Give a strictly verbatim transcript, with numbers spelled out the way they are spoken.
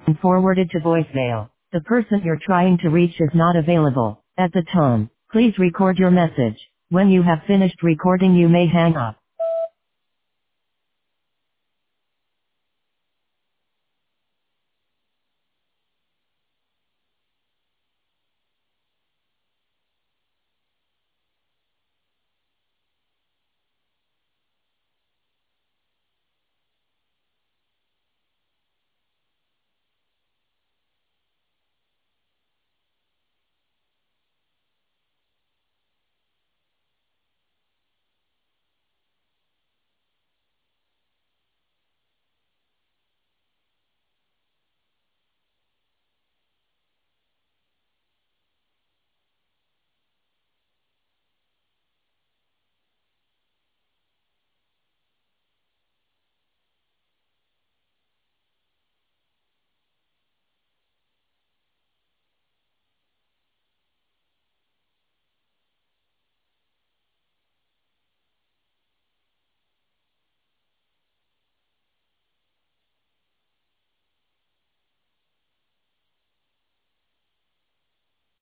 Forwarded to voicemail. The person you're trying to reach is not available. At the tone, please record your message. When you have finished recording, you may hang up.